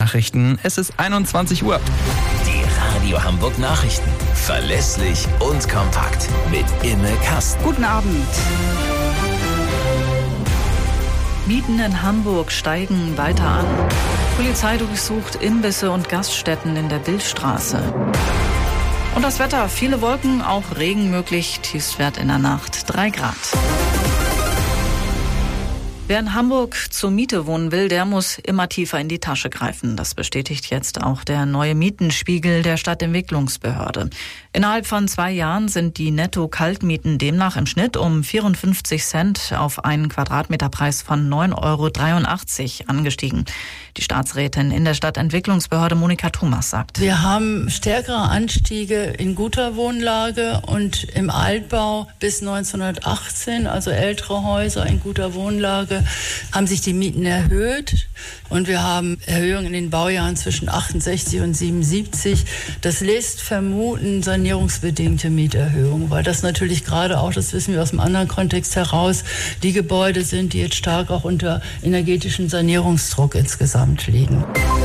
Nachrichten. Es ist 21 Uhr. Die Radio Hamburg Nachrichten. Verlässlich und kompakt. Mit Imme Kasten. Guten Abend. Mieten in Hamburg steigen weiter an. Polizei durchsucht Imbisse und Gaststätten in der Billstraße. Und das Wetter, viele Wolken, auch Regen möglich, Tiefstwert in der Nacht 3 Grad. Wer in Hamburg zur Miete wohnen will, der muss immer tiefer in die Tasche greifen. Das bestätigt jetzt auch der neue Mietenspiegel der Stadtentwicklungsbehörde. Innerhalb von 2 Jahren sind die Netto-Kaltmieten demnach im Schnitt um 54 Cent auf einen Quadratmeterpreis von 9,83 € angestiegen. Die Staatsrätin in der Stadtentwicklungsbehörde Monika Thomas sagt: Wir haben stärkere Anstiege in guter Wohnlage und im Altbau bis 1918, also ältere Häuser in guter Wohnlage, haben sich die Mieten erhöht. Und wir haben Erhöhungen in den Baujahren zwischen 68 und 77. Das lässt vermuten sanierungsbedingte Mieterhöhungen, weil das natürlich gerade auch, das wissen wir aus einem anderen Kontext heraus, die Gebäude sind, die jetzt stark auch unter energetischem Sanierungsdruck insgesamt liegen.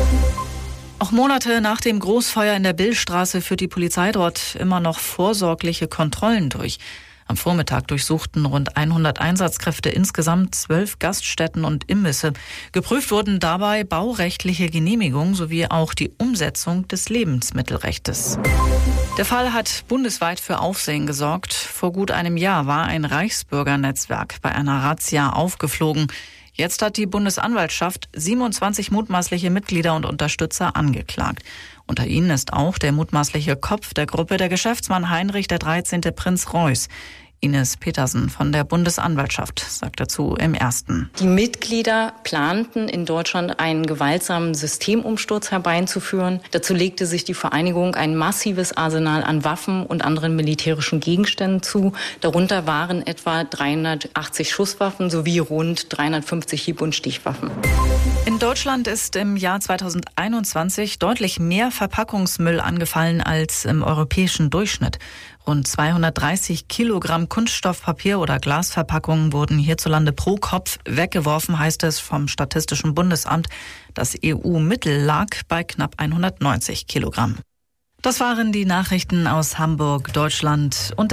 Auch Monate nach dem Großfeuer in der Billstraße führt die Polizei dort immer noch vorsorgliche Kontrollen durch. Am Vormittag durchsuchten rund 100 Einsatzkräfte insgesamt 12 Gaststätten und Imbisse. Geprüft wurden dabei baurechtliche Genehmigungen sowie auch die Umsetzung des Lebensmittelrechtes. Der Fall hat bundesweit für Aufsehen gesorgt. Vor gut einem Jahr war ein Reichsbürgernetzwerk bei einer Razzia aufgeflogen. Jetzt hat die Bundesanwaltschaft 27 mutmaßliche Mitglieder und Unterstützer angeklagt. Unter ihnen ist auch der mutmaßliche Kopf der Gruppe, der Geschäftsmann Heinrich der 13. Prinz Reuß. Ines Petersen von der Bundesanwaltschaft sagt dazu im Ersten: Die Mitglieder planten in Deutschland einen gewaltsamen Systemumsturz herbeizuführen. Dazu legte sich die Vereinigung ein massives Arsenal an Waffen und anderen militärischen Gegenständen zu. Darunter waren etwa 380 Schusswaffen sowie rund 350 Hieb- und Stichwaffen. In Deutschland ist im Jahr 2021 deutlich mehr Verpackungsmüll angefallen als im europäischen Durchschnitt. Rund 230 Kilogramm Kunststoffpapier oder Glasverpackungen wurden hierzulande pro Kopf weggeworfen, heißt es vom Statistischen Bundesamt. Das EU-Mittel lag bei knapp 190 Kilogramm. Das waren die Nachrichten aus Hamburg, Deutschland und